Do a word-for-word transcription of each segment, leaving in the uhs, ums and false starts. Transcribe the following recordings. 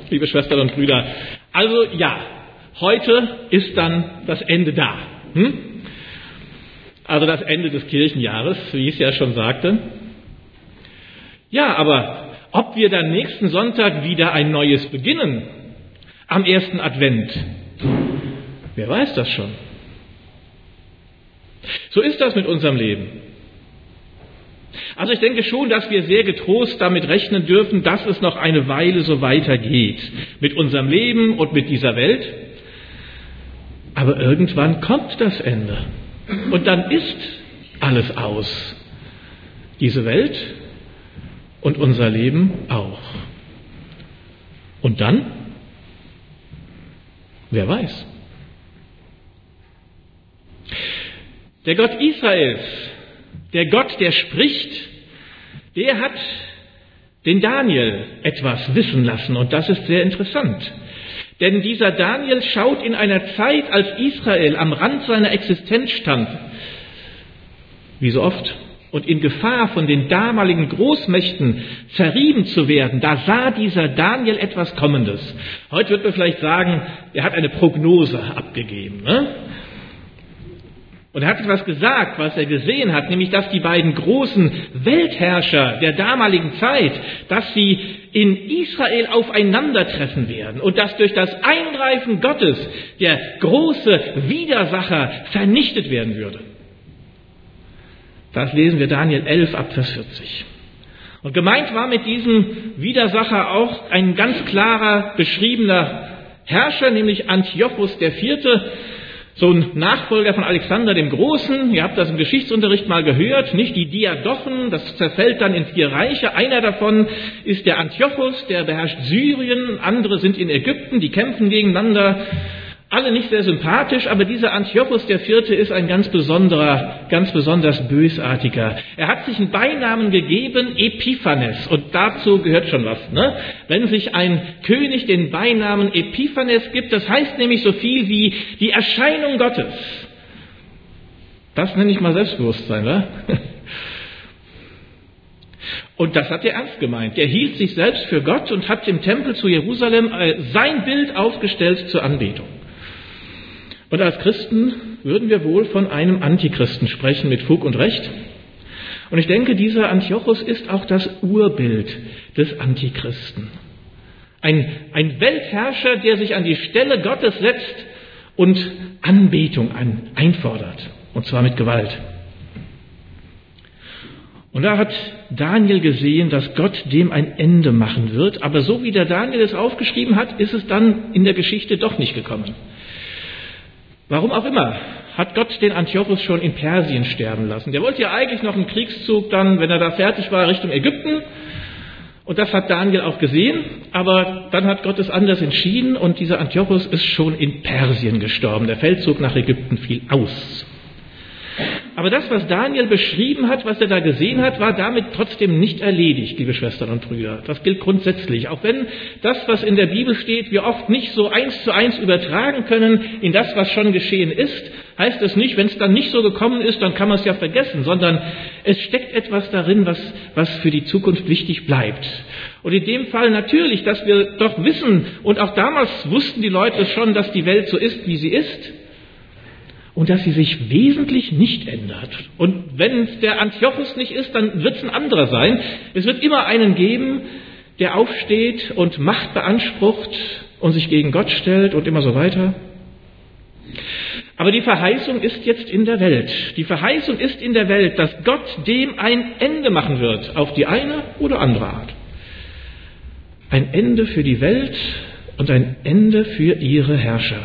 liebe Schwestern und Brüder. Also ja, heute ist dann das Ende da. Hm? Also das Ende des Kirchenjahres, wie ich es ja schon sagte. Ja, aber ob wir dann nächsten Sonntag wieder ein neues beginnen, am ersten Advent, wer weiß das schon. So ist das mit unserem Leben. Also ich denke schon, dass wir sehr getrost damit rechnen dürfen, dass es noch eine Weile so weitergeht mit unserem Leben und mit dieser Welt. Aber irgendwann kommt das Ende und dann ist alles aus. Diese Welt und unser Leben auch. Und dann? Wer weiß? Der Gott Israels, der Gott, der spricht, der hat den Daniel etwas wissen lassen und das ist sehr interessant. Denn dieser Daniel schaut in einer Zeit, als Israel am Rand seiner Existenz stand, wie so oft, und in Gefahr von den damaligen Großmächten zerrieben zu werden, da sah dieser Daniel etwas Kommendes. Heute wird man vielleicht sagen, er hat eine Prognose abgegeben, ne? Und er hat etwas gesagt, was er gesehen hat, nämlich dass die beiden großen Weltherrscher der damaligen Zeit, dass sie in Israel aufeinandertreffen werden und dass durch das Eingreifen Gottes der große Widersacher vernichtet werden würde. Das lesen wir Daniel elf ab Vers vierzig. Und gemeint war mit diesem Widersacher auch ein ganz klarer beschriebener Herrscher, nämlich Antiochos der Vierte, so ein Nachfolger von Alexander dem Großen. Ihr habt das im Geschichtsunterricht mal gehört, nicht? Die Diadochen, das zerfällt dann in vier Reiche. Einer davon ist der Antiochos, der beherrscht Syrien. Andere sind in Ägypten, die kämpfen gegeneinander. Alle nicht sehr sympathisch, aber dieser Antiochos der Vierte ist ein ganz besonderer, ganz besonders bösartiger. Er hat sich einen Beinamen gegeben, Epiphanes, und dazu gehört schon was, ne? Wenn sich ein König den Beinamen Epiphanes gibt, das heißt nämlich so viel wie die Erscheinung Gottes. Das nenne ich mal Selbstbewusstsein, ne? Und das hat er ernst gemeint. Er hielt sich selbst für Gott und hat im Tempel zu Jerusalem sein Bild aufgestellt zur Anbetung. Und als Christen würden wir wohl von einem Antichristen sprechen mit Fug und Recht. Und ich denke, dieser Antiochos ist auch das Urbild des Antichristen. Ein, ein Weltherrscher, der sich an die Stelle Gottes setzt und Anbetung an, einfordert. Und zwar mit Gewalt. Und da hat Daniel gesehen, dass Gott dem ein Ende machen wird. Aber so wie der Daniel es aufgeschrieben hat, ist es dann in der Geschichte doch nicht gekommen. Warum auch immer, hat Gott den Antiochos schon in Persien sterben lassen. Der wollte ja eigentlich noch einen Kriegszug dann, wenn er da fertig war, Richtung Ägypten. Und das hat Daniel auch gesehen. Aber dann hat Gott es anders entschieden und dieser Antiochos ist schon in Persien gestorben. Der Feldzug nach Ägypten fiel aus. Aber das, was Daniel beschrieben hat, was er da gesehen hat, war damit trotzdem nicht erledigt, liebe Schwestern und Brüder. Das gilt grundsätzlich. Auch wenn das, was in der Bibel steht, wir oft nicht so eins zu eins übertragen können in das, was schon geschehen ist, heißt es nicht, wenn es dann nicht so gekommen ist, dann kann man es ja vergessen, sondern es steckt etwas darin, was, was für die Zukunft wichtig bleibt. Und in dem Fall natürlich, dass wir doch wissen, und auch damals wussten die Leute schon, dass die Welt so ist, wie sie ist, und dass sie sich wesentlich nicht ändert. Und wenn es der Antiochos nicht ist, dann wird es ein anderer sein. Es wird immer einen geben, der aufsteht und Macht beansprucht und sich gegen Gott stellt und immer so weiter. Aber die Verheißung ist jetzt in der Welt. Die Verheißung ist in der Welt, dass Gott dem ein Ende machen wird, auf die eine oder andere Art. Ein Ende für die Welt und ein Ende für ihre Herrscher.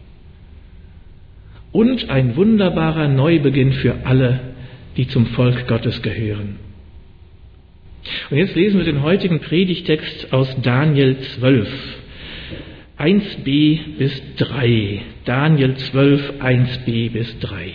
Und ein wunderbarer Neubeginn für alle, die zum Volk Gottes gehören. Und jetzt lesen wir den heutigen Predigtext aus Daniel zwölf, eins b bis drei. Daniel zwölf, eins b bis drei.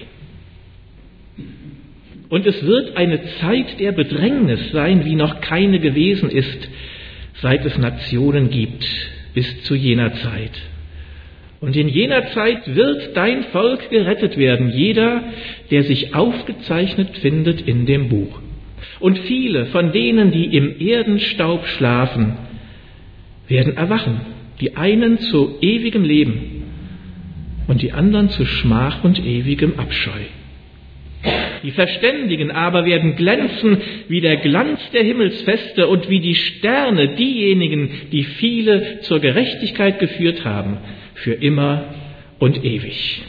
Und es wird eine Zeit der Bedrängnis sein, wie noch keine gewesen ist, seit es Nationen gibt, bis zu jener Zeit. Und in jener Zeit wird dein Volk gerettet werden, jeder, der sich aufgezeichnet findet in dem Buch. Und viele von denen, die im Erdenstaub schlafen, werden erwachen, Die einen zu ewigem Leben und die anderen zu Schmach und ewigem Abscheu. Die Verständigen aber werden glänzen wie der Glanz der Himmelsfeste und wie die Sterne diejenigen, die viele zur Gerechtigkeit geführt haben, für immer und ewig.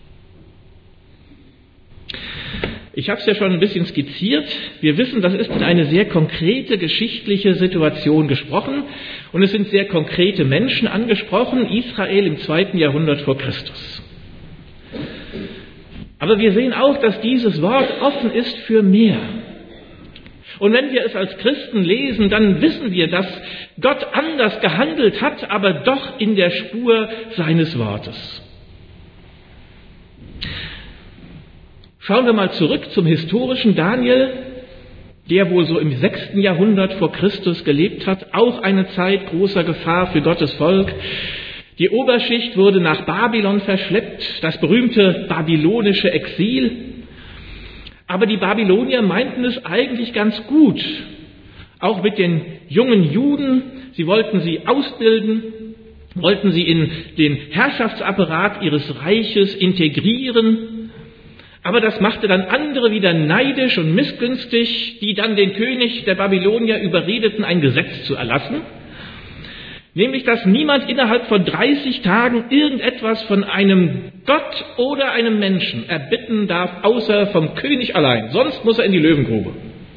Ich habe es ja schon ein bisschen skizziert. Wir wissen, das ist in eine sehr konkrete geschichtliche Situation gesprochen und es sind sehr konkrete Menschen angesprochen, Israel im zweiten Jahrhundert vor Christus. Aber wir sehen auch, dass dieses Wort offen ist für mehr. Und wenn wir es als Christen lesen, dann wissen wir, dass Gott anders gehandelt hat, aber doch in der Spur seines Wortes. Schauen wir mal zurück zum historischen Daniel, der wohl so im sechsten Jahrhundert vor Christus gelebt hat, auch eine Zeit großer Gefahr für Gottes Volk. Die Oberschicht wurde nach Babylon verschleppt, das berühmte babylonische Exil. Aber die Babylonier meinten es eigentlich ganz gut, auch mit den jungen Juden. Sie wollten sie ausbilden, wollten sie in den Herrschaftsapparat ihres Reiches integrieren. Aber das machte dann andere wieder neidisch und missgünstig, die dann den König der Babylonier überredeten, ein Gesetz zu erlassen. Nämlich, dass niemand innerhalb von dreißig Tagen irgendetwas von einem Gott oder einem Menschen erbitten darf, außer vom König allein. Sonst muss er in die Löwengrube.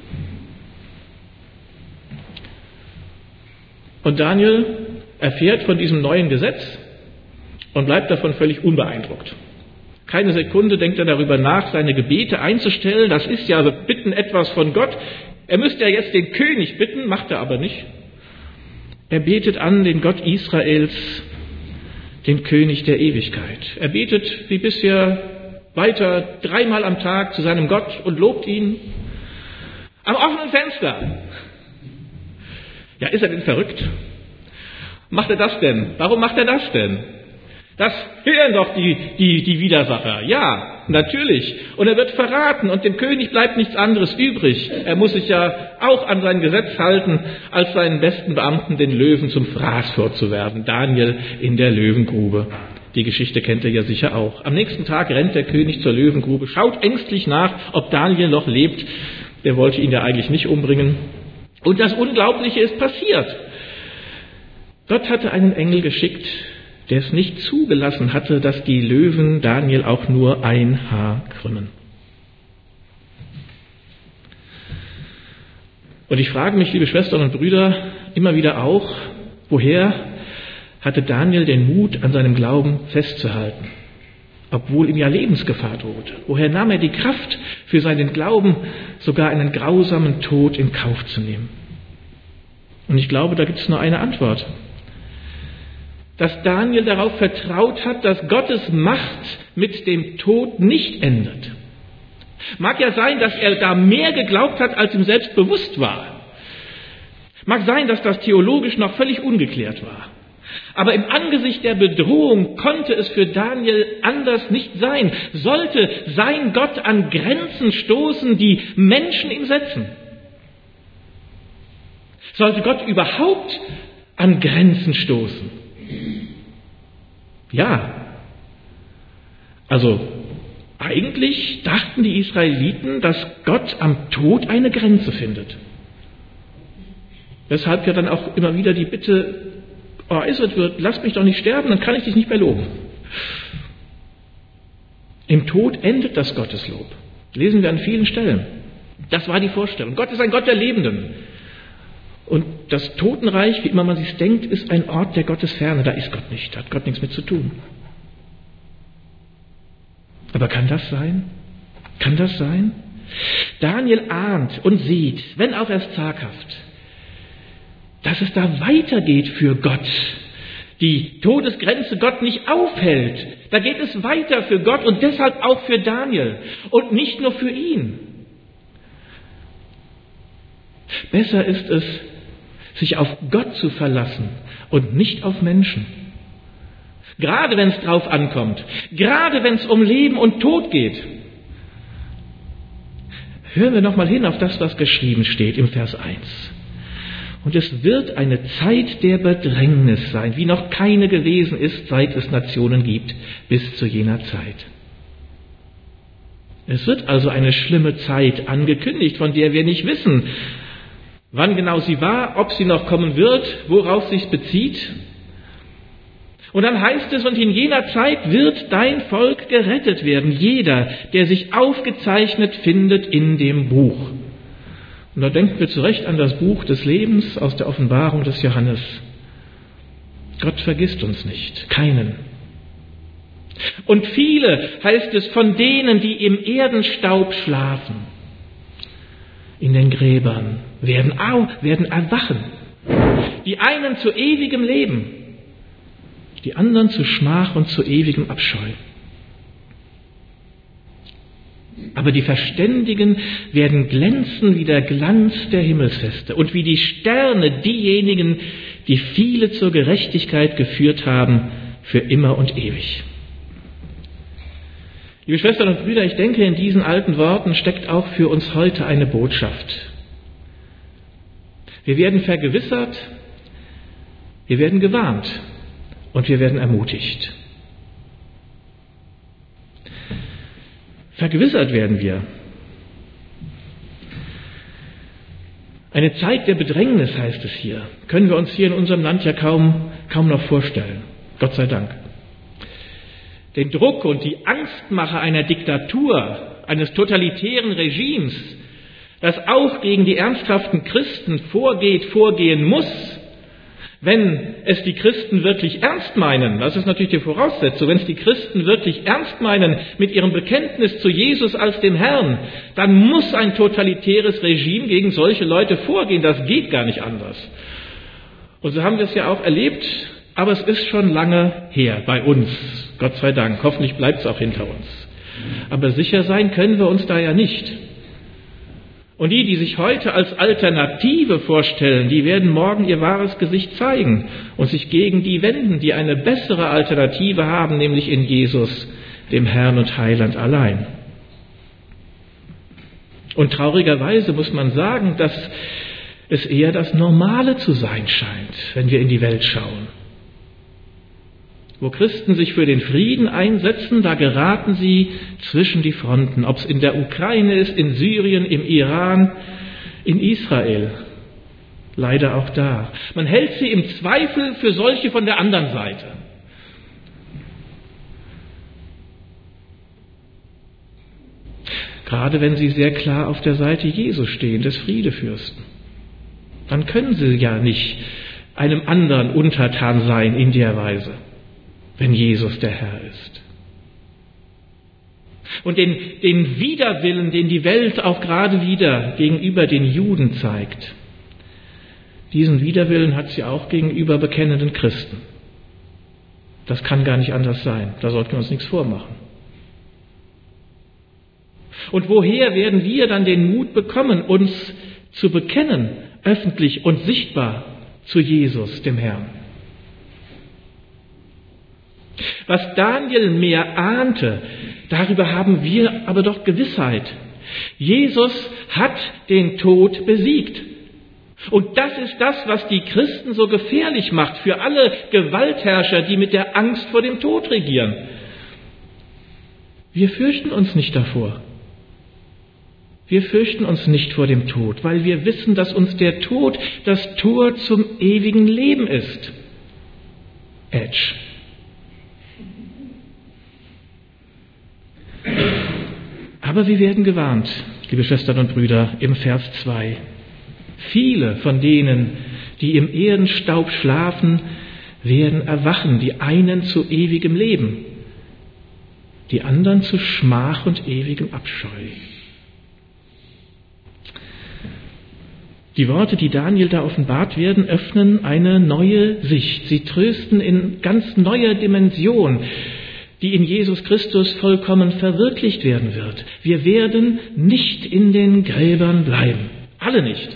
Und Daniel erfährt von diesem neuen Gesetz und bleibt davon völlig unbeeindruckt. Keine Sekunde denkt er darüber nach, seine Gebete einzustellen. Das ist ja bitten etwas von Gott. Er müsste ja jetzt den König bitten, macht er aber nicht. Er betet an den Gott Israels, den König der Ewigkeit. Er betet wie bisher weiter dreimal am Tag zu seinem Gott und lobt ihn am offenen Fenster. Ja, ist er denn verrückt? Macht er das denn? Warum macht er das denn? Das hören doch die, die, die Widersacher. Ja, natürlich. Und er wird verraten und dem König bleibt nichts anderes übrig. Er muss sich ja auch an sein Gesetz halten, als seinen besten Beamten den Löwen zum Fraß vorzuwerfen. Daniel in der Löwengrube. Die Geschichte kennt ihr ja sicher auch. Am nächsten Tag rennt der König zur Löwengrube, schaut ängstlich nach, ob Daniel noch lebt. Der wollte ihn ja eigentlich nicht umbringen. Und das Unglaubliche ist passiert. Gott hatte einen Engel geschickt, der es nicht zugelassen hatte, dass die Löwen Daniel auch nur ein Haar krümmen. Und ich frage mich, liebe Schwestern und Brüder, immer wieder auch, woher hatte Daniel den Mut, an seinem Glauben festzuhalten, obwohl ihm ja Lebensgefahr drohte? Woher nahm er die Kraft, für seinen Glauben sogar einen grausamen Tod in Kauf zu nehmen? Und ich glaube, da gibt es nur eine Antwort. Dass Daniel darauf vertraut hat, dass Gottes Macht mit dem Tod nicht endet. Mag ja sein, dass er da mehr geglaubt hat, als ihm selbst bewusst war. Mag sein, dass das theologisch noch völlig ungeklärt war. Aber im Angesicht der Bedrohung konnte es für Daniel anders nicht sein. Sollte sein Gott an Grenzen stoßen, die Menschen ihm setzen? Sollte Gott überhaupt an Grenzen stoßen? Ja, also eigentlich dachten die Israeliten, dass Gott am Tod eine Grenze findet. Weshalb ja dann auch immer wieder die Bitte äußert wird, lass mich doch nicht sterben, dann kann ich dich nicht mehr loben. Im Tod endet das Gotteslob. Lesen wir an vielen Stellen. Das war die Vorstellung. Gott ist ein Gott der Lebenden. Und das Totenreich, wie immer man sich denkt, ist ein Ort der Gottesferne. Da ist Gott nicht, da hat Gott nichts mit zu tun. Aber kann das sein? Kann das sein? Daniel ahnt und sieht, wenn auch erst zaghaft, dass es da weitergeht für Gott. Die Todesgrenze Gott nicht aufhält. Da geht es weiter für Gott und deshalb auch für Daniel. Und nicht nur für ihn. Besser ist es, sich auf Gott zu verlassen und nicht auf Menschen. Gerade wenn es drauf ankommt, gerade wenn es um Leben und Tod geht. Hören wir nochmal hin auf das, was geschrieben steht im Vers eins. Und es wird eine Zeit der Bedrängnis sein, wie noch keine gewesen ist, seit es Nationen gibt, bis zu jener Zeit. Es wird also eine schlimme Zeit angekündigt, von der wir nicht wissen, wann genau sie war, ob sie noch kommen wird, worauf sie sich bezieht. Und dann heißt es, und in jener Zeit wird dein Volk gerettet werden, jeder, der sich aufgezeichnet findet in dem Buch. Und da denken wir zu Recht an das Buch des Lebens aus der Offenbarung des Johannes. Gott vergisst uns nicht, keinen. Und viele, heißt es, von denen, die im Erdenstaub schlafen, in den Gräbern, werden, au, werden erwachen. Die einen zu ewigem Leben, die anderen zu Schmach und zu ewigem Abscheu. Aber die Verständigen werden glänzen wie der Glanz der Himmelsfeste und wie die Sterne diejenigen, die viele zur Gerechtigkeit geführt haben, für immer und ewig. Liebe Schwestern und Brüder, ich denke, in diesen alten Worten steckt auch für uns heute eine Botschaft. Wir werden vergewissert, wir werden gewarnt und wir werden ermutigt. Vergewissert werden wir. Eine Zeit der Bedrängnis heißt es hier. Können wir uns hier in unserem Land ja kaum, kaum noch vorstellen. Gott sei Dank. Den Druck und die Angstmache einer Diktatur, eines totalitären Regimes, das auch gegen die ernsthaften Christen vorgeht, vorgehen muss, wenn es die Christen wirklich ernst meinen, das ist natürlich die Voraussetzung, wenn es die Christen wirklich ernst meinen mit ihrem Bekenntnis zu Jesus als dem Herrn, dann muss ein totalitäres Regime gegen solche Leute vorgehen, das geht gar nicht anders. Und so haben wir es ja auch erlebt, aber es ist schon lange her bei uns, Gott sei Dank, hoffentlich bleibt es auch hinter uns. Aber sicher sein können wir uns da ja nicht. Und die, die sich heute als Alternative vorstellen, die werden morgen ihr wahres Gesicht zeigen und sich gegen die wenden, die eine bessere Alternative haben, nämlich in Jesus, dem Herrn und Heiland allein. Und traurigerweise muss man sagen, dass es eher das Normale zu sein scheint, wenn wir in die Welt schauen. Wo Christen sich für den Frieden einsetzen, da geraten sie zwischen die Fronten, ob es in der Ukraine ist, in Syrien, im Iran, in Israel. Leider auch da. Man hält sie im Zweifel für solche von der anderen Seite. Gerade wenn sie sehr klar auf der Seite Jesu stehen, des Friedefürsten. Dann können sie ja nicht einem anderen untertan sein in der Weise, wenn Jesus der Herr ist. Und den, den Widerwillen, den die Welt auch gerade wieder gegenüber den Juden zeigt, diesen Widerwillen hat sie auch gegenüber bekennenden Christen. Das kann gar nicht anders sein. Da sollten wir uns nichts vormachen. Und woher werden wir dann den Mut bekommen, uns zu bekennen, öffentlich und sichtbar zu Jesus, dem Herrn? Was Daniel mehr ahnte, darüber haben wir aber doch Gewissheit. Jesus hat den Tod besiegt. Und das ist das, was die Christen so gefährlich macht für alle Gewaltherrscher, die mit der Angst vor dem Tod regieren. Wir fürchten uns nicht davor. Wir fürchten uns nicht vor dem Tod, weil wir wissen, dass uns der Tod das Tor zum ewigen Leben ist. Edge. Aber wir werden gewarnt, liebe Schwestern und Brüder, im Vers zwei. Viele von denen, die im Erdenstaub schlafen, werden erwachen, die einen zu ewigem Leben, die anderen zu Schmach und ewigem Abscheu. Die Worte, die Daniel da offenbart werden, öffnen eine neue Sicht. Sie trösten in ganz neuer Dimension, die in Jesus Christus vollkommen verwirklicht werden wird. Wir werden nicht in den Gräbern bleiben. Alle nicht.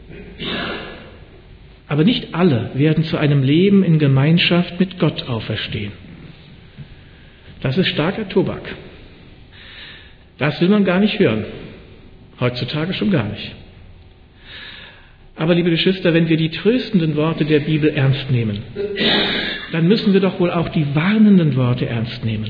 Aber nicht alle werden zu einem Leben in Gemeinschaft mit Gott auferstehen. Das ist starker Tobak. Das will man gar nicht hören. Heutzutage schon gar nicht. Aber liebe Geschwister, wenn wir die tröstenden Worte der Bibel ernst nehmen, dann müssen wir doch wohl auch die warnenden Worte ernst nehmen.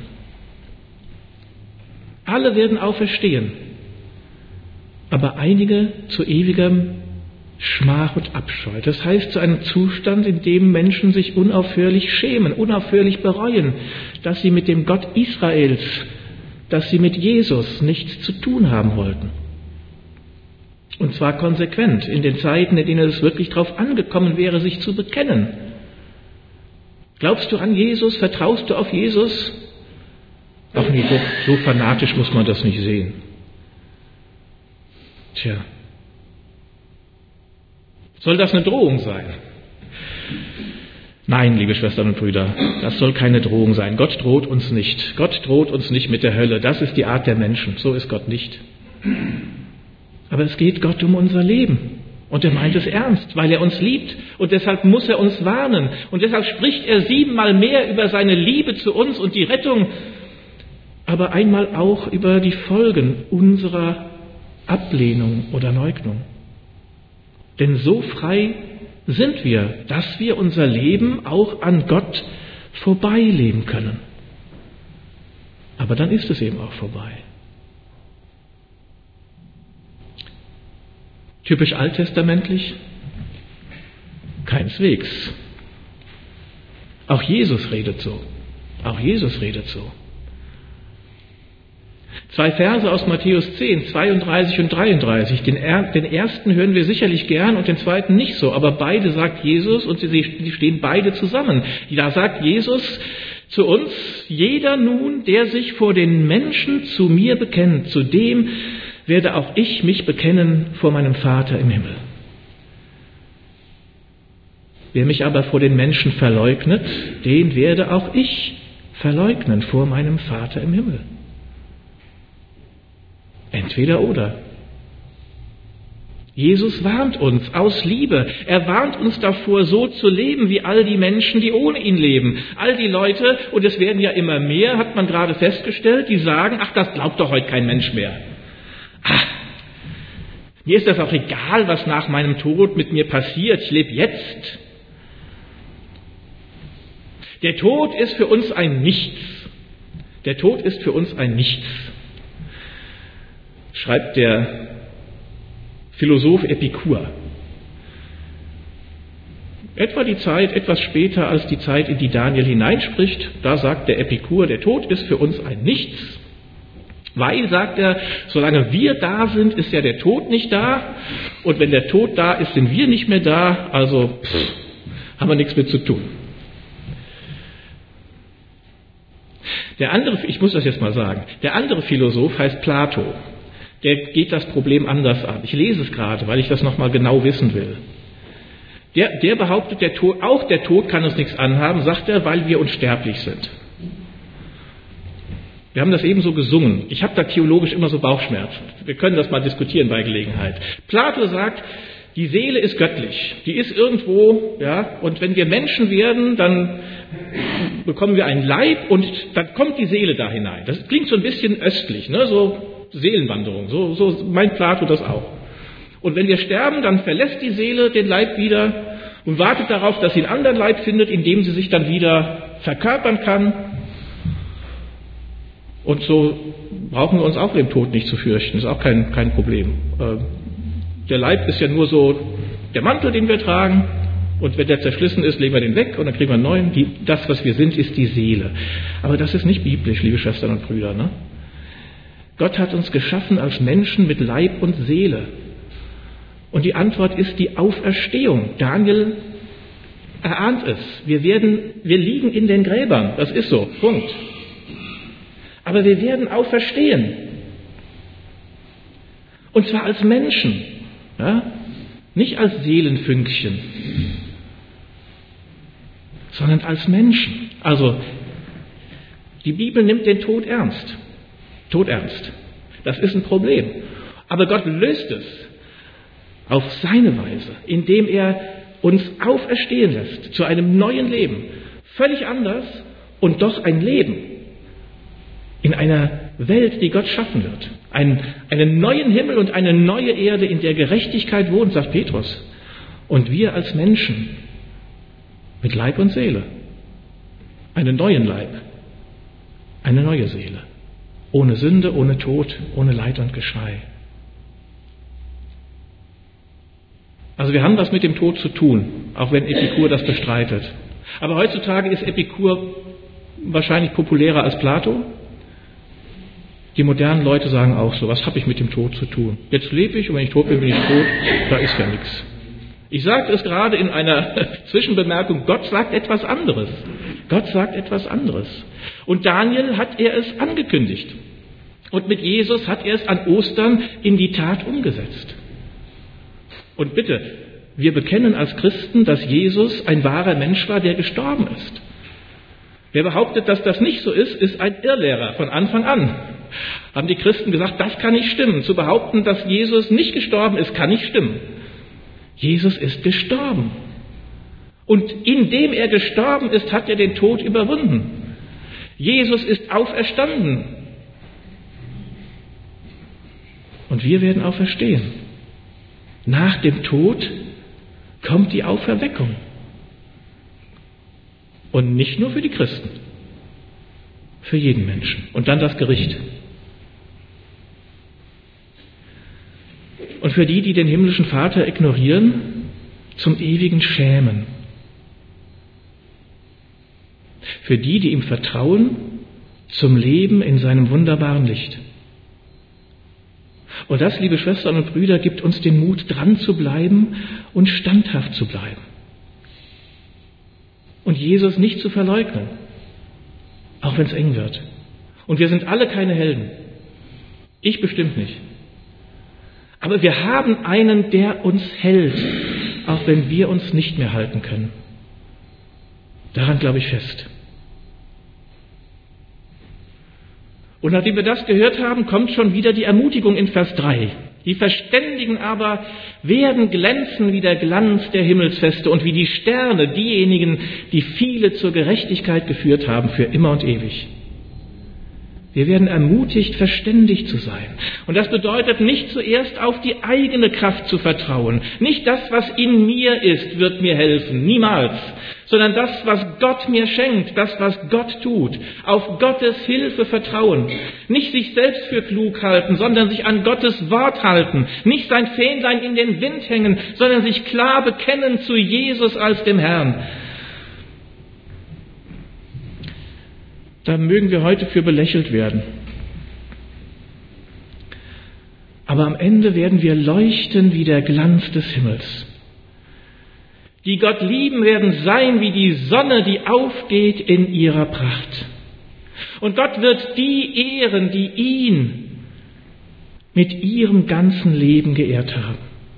Alle werden auferstehen, aber einige zu ewigem Schmach und Abscheu. Das heißt zu einem Zustand, in dem Menschen sich unaufhörlich schämen, unaufhörlich bereuen, dass sie mit dem Gott Israels, dass sie mit Jesus nichts zu tun haben wollten. Und zwar konsequent, in den Zeiten, in denen es wirklich darauf angekommen wäre, sich zu bekennen. Glaubst du an Jesus? Vertraust du auf Jesus? Ach nee, so, so fanatisch muss man das nicht sehen. Tja. Soll das eine Drohung sein? Nein, liebe Schwestern und Brüder, das soll keine Drohung sein. Gott droht uns nicht. Gott droht uns nicht mit der Hölle. Das ist die Art der Menschen. So ist Gott nicht. Aber es geht Gott um unser Leben. Und er meint es ernst, weil er uns liebt. Und deshalb muss er uns warnen. Und deshalb spricht er siebenmal mehr über seine Liebe zu uns und die Rettung, aber einmal auch über die Folgen unserer Ablehnung oder Leugnung. Denn so frei sind wir, dass wir unser Leben auch an Gott vorbeileben können. Aber dann ist es eben auch vorbei. Typisch alttestamentlich? Keineswegs. Auch Jesus redet so. Auch Jesus redet so. Zwei Verse aus Matthäus zehn, zweiunddreißig und dreiunddreißig. Den, er, den ersten hören wir sicherlich gern und den zweiten nicht so. Aber beide sagt Jesus und sie, sie stehen beide zusammen. Da sagt Jesus zu uns: Jeder nun, der sich vor den Menschen zu mir bekennt, zu dem werde auch ich mich bekennen vor meinem Vater im Himmel. Wer mich aber vor den Menschen verleugnet, den werde auch ich verleugnen vor meinem Vater im Himmel. Entweder oder. Jesus warnt uns aus Liebe. Er warnt uns davor, so zu leben wie all die Menschen, die ohne ihn leben. All die Leute, und es werden ja immer mehr, hat man gerade festgestellt, die sagen: Ach, das glaubt doch heute kein Mensch mehr. Ach, mir ist das auch egal, was nach meinem Tod mit mir passiert. Ich lebe jetzt. Der Tod ist für uns ein Nichts. Der Tod ist für uns ein Nichts. Schreibt der Philosoph Epikur. Etwa die Zeit, etwas später als die Zeit, in die Daniel hineinspricht, da sagt der Epikur, der Tod ist für uns ein Nichts. Weil, sagt er, solange wir da sind, ist ja der Tod nicht da. Und wenn der Tod da ist, sind wir nicht mehr da. Also pff, haben wir nichts mit zu tun. Der andere, ich muss das jetzt mal sagen, der andere Philosoph heißt Plato. Der geht das Problem anders an. Ich lese es gerade, weil ich das nochmal genau wissen will. Der, der behauptet, der Tod, auch der Tod kann uns nichts anhaben, sagt er, weil wir unsterblich sind. Wir haben das eben so gesungen. Ich habe da theologisch immer so Bauchschmerzen. Wir können das mal diskutieren bei Gelegenheit. Plato sagt, die Seele ist göttlich. Die ist irgendwo, ja, und wenn wir Menschen werden, dann bekommen wir einen Leib und dann kommt die Seele da hinein. Das klingt so ein bisschen östlich, ne, so Seelenwanderung. So, so meint Plato das auch. Und wenn wir sterben, dann verlässt die Seele den Leib wieder und wartet darauf, dass sie einen anderen Leib findet, in dem sie sich dann wieder verkörpern kann. Und so brauchen wir uns auch dem Tod nicht zu fürchten. Das ist auch kein, kein Problem. Der Leib ist ja nur so der Mantel, den wir tragen. Und wenn der zerschlissen ist, legen wir den weg und dann kriegen wir einen neuen. Die, das, was wir sind, ist die Seele. Aber das ist nicht biblisch, liebe Schwestern und Brüder. Ne? Gott hat uns geschaffen als Menschen mit Leib und Seele. Und die Antwort ist die Auferstehung. Daniel erahnt es. Wir werden, wir liegen in den Gräbern. Das ist so. Punkt. Aber wir werden auferstehen. Und zwar als Menschen. Ja? Nicht als Seelenfünkchen. Sondern als Menschen. Also, die Bibel nimmt den Tod ernst. Tod ernst. Das ist ein Problem. Aber Gott löst es auf seine Weise, indem er uns auferstehen lässt zu einem neuen Leben. Völlig anders und doch ein Leben. In einer Welt, die Gott schaffen wird. Ein, einen neuen Himmel und eine neue Erde, in der Gerechtigkeit wohnt, sagt Petrus. Und wir als Menschen mit Leib und Seele, einen neuen Leib, eine neue Seele, ohne Sünde, ohne Tod, ohne Leid und Geschrei. Also wir haben was mit dem Tod zu tun, auch wenn Epikur das bestreitet. Aber heutzutage ist Epikur wahrscheinlich populärer als Plato. Die modernen Leute sagen auch so, was habe ich mit dem Tod zu tun? Jetzt lebe ich und wenn ich tot bin, bin ich tot, da ist ja nichts. Ich sagte es gerade in einer Zwischenbemerkung, Gott sagt etwas anderes. Gott sagt etwas anderes. Und Daniel hat er es angekündigt. Und mit Jesus hat er es an Ostern in die Tat umgesetzt. Und bitte, wir bekennen als Christen, dass Jesus ein wahrer Mensch war, der gestorben ist. Wer behauptet, dass das nicht so ist, ist ein Irrlehrer von Anfang an. Haben die Christen gesagt, das kann nicht stimmen. Zu behaupten, dass Jesus nicht gestorben ist, kann nicht stimmen. Jesus ist gestorben. Und indem er gestorben ist, hat er den Tod überwunden. Jesus ist auferstanden. Und wir werden auferstehen. Nach dem Tod kommt die Auferweckung. Und nicht nur für die Christen, für jeden Menschen. Und dann das Gericht. Und für die, die den himmlischen Vater ignorieren, zum ewigen Schämen. Für die, die ihm vertrauen, zum Leben in seinem wunderbaren Licht. Und das, liebe Schwestern und Brüder, gibt uns den Mut, dran zu bleiben und standhaft zu bleiben. Und Jesus nicht zu verleugnen, auch wenn es eng wird. Und wir sind alle keine Helden. Ich bestimmt nicht. Aber wir haben einen, der uns hält, auch wenn wir uns nicht mehr halten können. Daran glaube ich fest. Und nachdem wir das gehört haben, kommt schon wieder die Ermutigung in Vers drei. Die Verständigen aber werden glänzen wie der Glanz der Himmelsfeste und wie die Sterne, diejenigen, die viele zur Gerechtigkeit geführt haben, für immer und ewig. Wir werden ermutigt, verständig zu sein. Und das bedeutet nicht zuerst auf die eigene Kraft zu vertrauen. Nicht das, was in mir ist, wird mir helfen. Niemals. Sondern das, was Gott mir schenkt, das, was Gott tut. Auf Gottes Hilfe vertrauen. Nicht sich selbst für klug halten, sondern sich an Gottes Wort halten. Nicht sein Fähnlein in den Wind hängen, sondern sich klar bekennen zu Jesus als dem Herrn. Da mögen wir heute für belächelt werden. Aber am Ende werden wir leuchten wie der Glanz des Himmels. Die Gott lieben, werden sein wie die Sonne, die aufgeht in ihrer Pracht. Und Gott wird die ehren, die ihn mit ihrem ganzen Leben geehrt haben.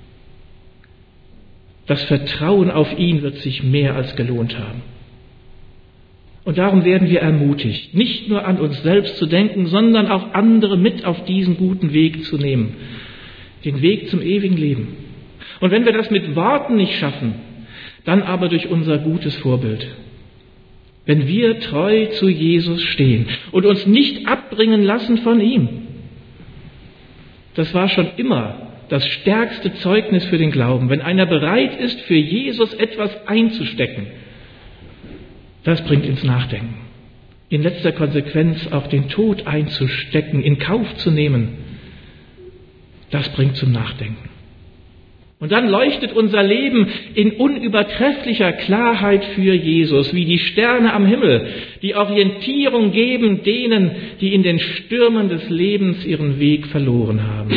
Das Vertrauen auf ihn wird sich mehr als gelohnt haben. Und darum werden wir ermutigt, nicht nur an uns selbst zu denken, sondern auch andere mit auf diesen guten Weg zu nehmen. Den Weg zum ewigen Leben. Und wenn wir das mit Worten nicht schaffen, dann aber durch unser gutes Vorbild. Wenn wir treu zu Jesus stehen und uns nicht abbringen lassen von ihm. Das war schon immer das stärkste Zeugnis für den Glauben. Wenn einer bereit ist, für Jesus etwas einzustecken, das bringt ins Nachdenken. In letzter Konsequenz auch den Tod einzustecken, in Kauf zu nehmen, das bringt zum Nachdenken. Und dann leuchtet unser Leben in unübertrefflicher Klarheit für Jesus, wie die Sterne am Himmel, die Orientierung geben denen, die in den Stürmen des Lebens ihren Weg verloren haben.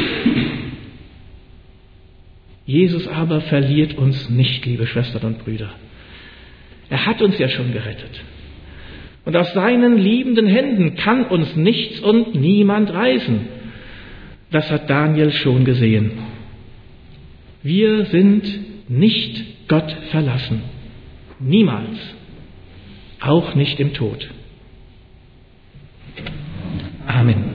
Jesus aber verliert uns nicht, liebe Schwestern und Brüder. Er hat uns ja schon gerettet. Und aus seinen liebenden Händen kann uns nichts und niemand reißen. Das hat Daniel schon gesehen. Wir sind nicht Gott verlassen. Niemals. Auch nicht im Tod. Amen.